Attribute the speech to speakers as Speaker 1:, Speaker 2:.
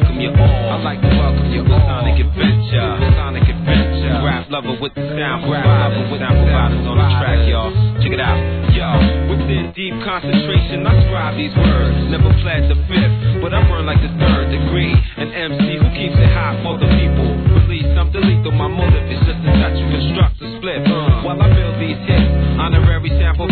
Speaker 1: welcome you all. I'd like to welcome you all. Sonic Adventure. Sonic Adventure. Rap lover with the sound provider. With sound providers on the track, y'all. Check it out. Yo, within deep concentration, I scribe these words. Never pled the fifth, but I burn like the third degree. An MC who keeps it hot for the people. Release something lethal. My motive is just to touch, construct, a split. While I build these hits, honorary sample